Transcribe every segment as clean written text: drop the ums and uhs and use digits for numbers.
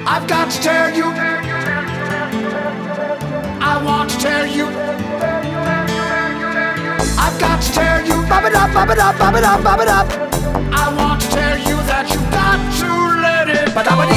I've got to tell you. I want to tell you. I've got to tell you. Bop it up, bop it up, bop it up, bop it up. I want to tell you that you got to let it.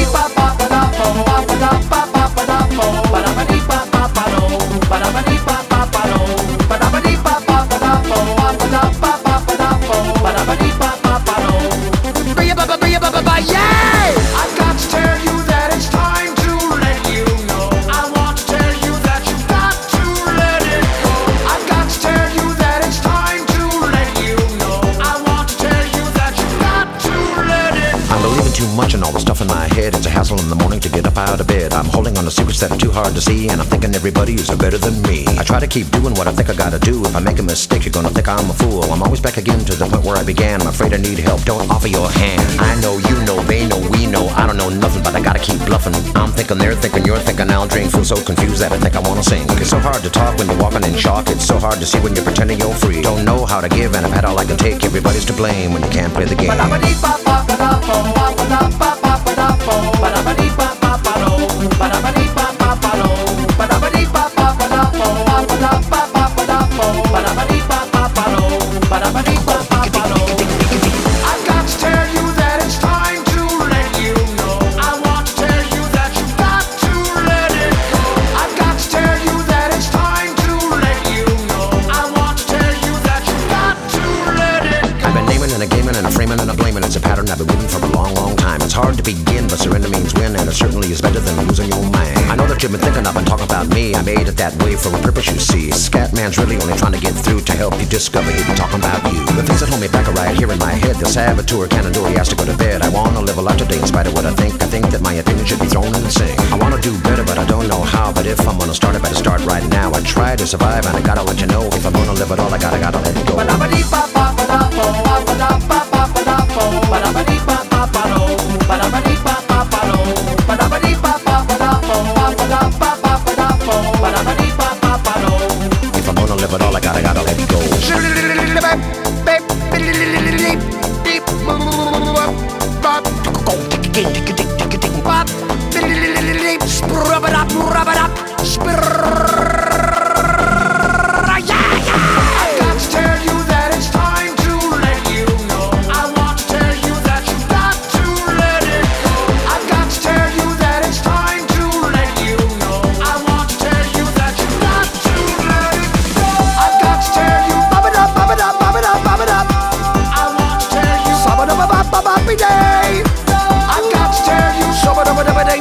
Yeah! I've got to tell you that it's time to let you know. I want to tell you that you got to let it go. I've got to tell you that it's time to let you know. I want to tell you that you got to let it go. I'm believing too much in all the stuff in my head. It's a hassle in the morning to get up out of bed. I'm holding on to secrets that are too hard to see, and I'm thinking everybody is better than me. I try to keep doing what I think I gotta do. If I make a mistake, you're gonna think I'm a fool. I'm always back again to the point where I began. I'm afraid I need help, don't offer your hand. I know, you know, they know, we know. I don't know nothing, but I gotta keep bluffing. I'm thinking, they're thinking, you're thinking, I'll drink. Feel so confused that I think I wanna sing. It's so hard to talk when you're walking in shock. It's so hard to see when you're pretending you're free. Don't know how to give, and I've had all I can take. Everybody's to blame when you can't play the game. I've got to tell you that it's time to let you know. I want to tell you that you got to let it go. I've got to tell you that it's time to let you know. I want to tell you that you got to let it go. I've been naming and a gaming and a framing and a blaming. It's a pattern I've been weaving for a long, long time. It's hard to begin, but surrender means win, and it certainly is better than losing your mind. I know that you've been thinking of and talking about me. I made it that way for a purpose, you see. Scatman's really only trying to get through to help you discover he'd be talking about you. The things that hold me back are right here in my head. The saboteur can't endure, he has to go to bed. I wanna live a life today in spite of what I think. I think that my opinion should be thrown in the sink. I wanna do better, but I don't know how. But if I'm gonna start, I better start right now. I try to survive, and I gotta let you know. If I'm gonna live it all, I gotta let it go. If I'm gonna live it all, I gotta let it go. I've got to tell you that it's time to let you know. I want to tell you that you got to let it go. I've got to tell you that it's time to let you know. I want to tell you that you got to let it go. I've got to tell you, bop it up, bop it up, bop it up, bop it up. I want to tell you, I've got to tell you, I want to tell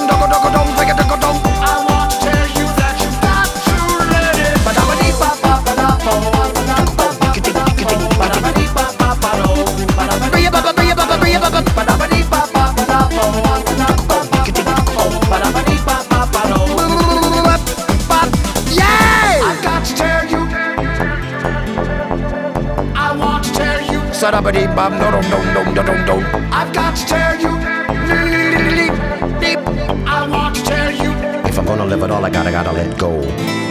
you that you got to let it go. Yeah! I've got to tell you. I want to tell you. I've got to tell you. I want to tell you. If I'm gonna live it all, I gotta let go.